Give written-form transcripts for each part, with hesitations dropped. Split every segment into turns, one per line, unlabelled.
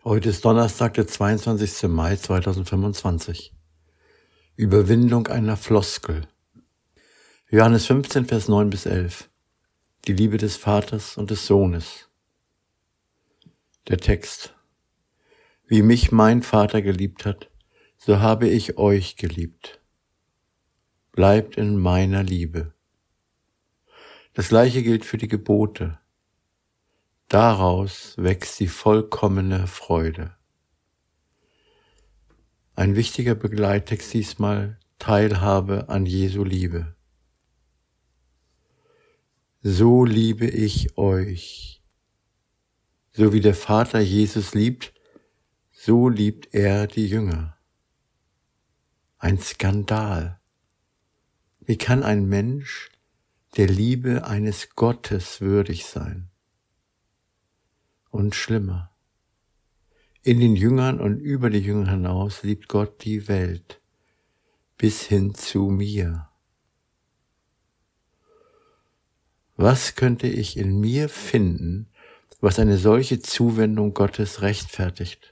Heute ist Donnerstag, der 22. Mai 2025. Überwindung einer Floskel. Johannes 15, Vers 9 bis 11. Die Liebe des Vaters und des Sohnes. Der Text. Wie mich mein Vater geliebt hat, so habe ich euch geliebt. Bleibt in meiner Liebe. Das Gleiche gilt für die Gebote. Daraus wächst die vollkommene Freude. Ein wichtiger Begleittext diesmal: Teilhabe an Jesu Liebe. So liebe ich euch. So wie der Vater Jesus liebt, so liebt er die Jünger. Ein Skandal. Wie kann ein Mensch der Liebe eines Gottes würdig sein? Und schlimmer. In den Jüngern und über die Jünger hinaus liebt Gott die Welt bis hin zu mir. Was könnte ich in mir finden, was eine solche Zuwendung Gottes rechtfertigt?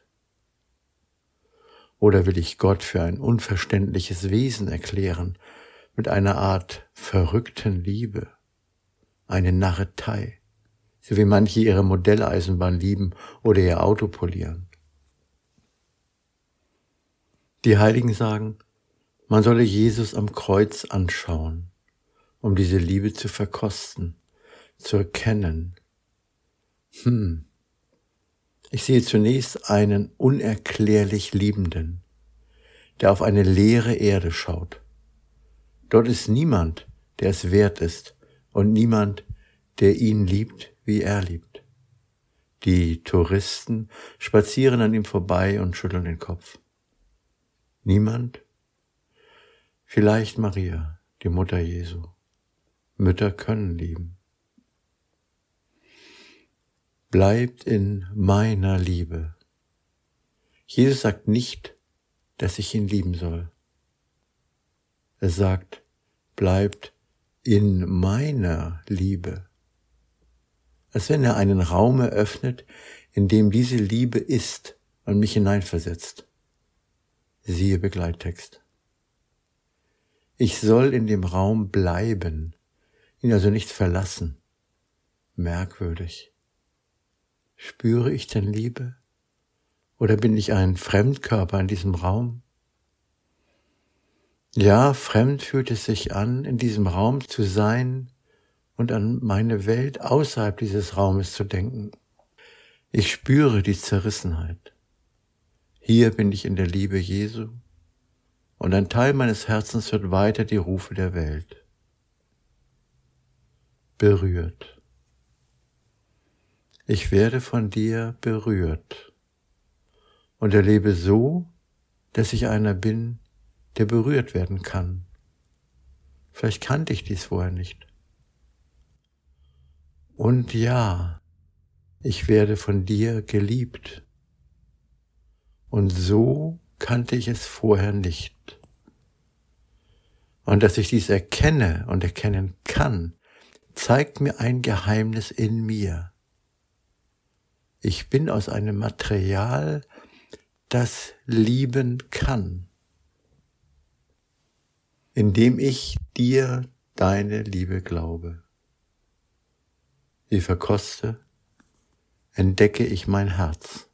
Oder will ich Gott für ein unverständliches Wesen erklären, mit einer Art verrückten Liebe, eine Narretei, so wie manche ihre Modelleisenbahn lieben oder ihr Auto polieren? Die Heiligen sagen, man solle Jesus am Kreuz anschauen, um diese Liebe zu verkosten, zu erkennen. Ich sehe zunächst einen unerklärlich Liebenden, der auf eine leere Erde schaut. Dort ist niemand, der es wert ist, und niemand, der ihn liebt, wie er liebt. Die Touristen spazieren an ihm vorbei und schütteln den Kopf. Niemand? Vielleicht Maria, die Mutter Jesu. Mütter können lieben. Bleibt in meiner Liebe. Jesus sagt nicht, dass ich ihn lieben soll. Er sagt, bleibt in meiner Liebe. Als wenn er einen Raum eröffnet, in dem diese Liebe ist und mich hineinversetzt. Siehe Begleittext. Ich soll in dem Raum bleiben, ihn also nicht verlassen. Merkwürdig. Spüre ich denn Liebe? Oder bin ich ein Fremdkörper in diesem Raum? Ja, fremd fühlt es sich an, in diesem Raum zu sein und an meine Welt außerhalb dieses Raumes zu denken. Ich spüre die Zerrissenheit. Hier bin ich in der Liebe Jesu und ein Teil meines Herzens hört weiter die Rufe der Welt. Berührt. Ich werde von dir berührt und erlebe so, dass ich einer bin, der berührt werden kann. Vielleicht kannte ich dies vorher nicht. Und ja, ich werde von dir geliebt. Und so kannte ich es vorher nicht. Und dass ich dies erkenne und erkennen kann, zeigt mir ein Geheimnis in mir. Ich bin aus einem Material, das lieben kann, indem ich dir deine Liebe glaube. Sie verkoste, entdecke ich mein Herz.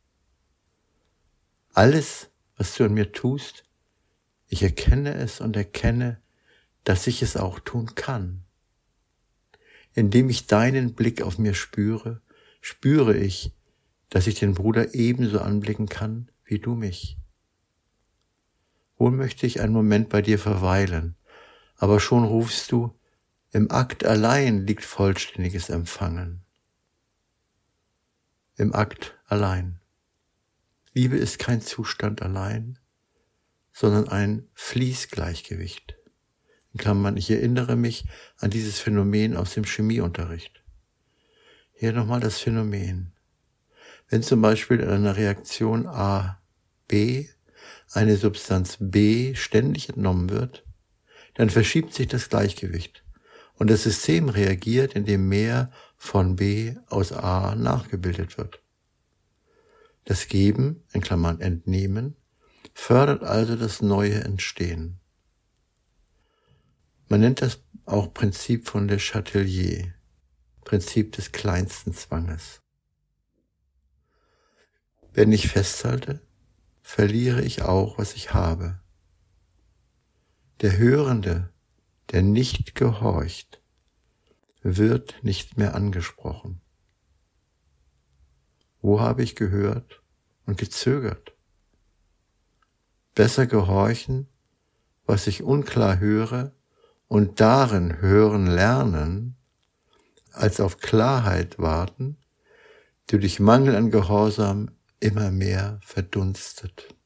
Alles, was du an mir tust, ich erkenne es und erkenne, dass ich es auch tun kann. Indem ich deinen Blick auf mir spüre, spüre ich, dass ich den Bruder ebenso anblicken kann, wie du mich. Wohl möchte ich einen Moment bei dir verweilen, aber schon rufst du, im Akt allein liegt vollständiges Empfangen. Im Akt allein. Liebe ist kein Zustand allein, sondern ein Fließgleichgewicht. In Klammern, ich erinnere mich an dieses Phänomen aus dem Chemieunterricht. Hier nochmal das Phänomen. Wenn zum Beispiel in einer Reaktion A, B eine Substanz B ständig entnommen wird, dann verschiebt sich das Gleichgewicht und das System reagiert, indem mehr von B aus A nachgebildet wird. Das Geben, in Klammern Entnehmen, fördert also das neue Entstehen. Man nennt das auch Prinzip von Le Chatelier, Prinzip des kleinsten Zwanges. Wenn ich festhalte, verliere ich auch, was ich habe. Der Hörende, der nicht gehorcht, wird nicht mehr angesprochen. Wo habe ich gehört und gezögert? Besser gehorchen, was ich unklar höre, und darin hören lernen, als auf Klarheit warten, die durch Mangel an Gehorsam immer mehr verdunstet.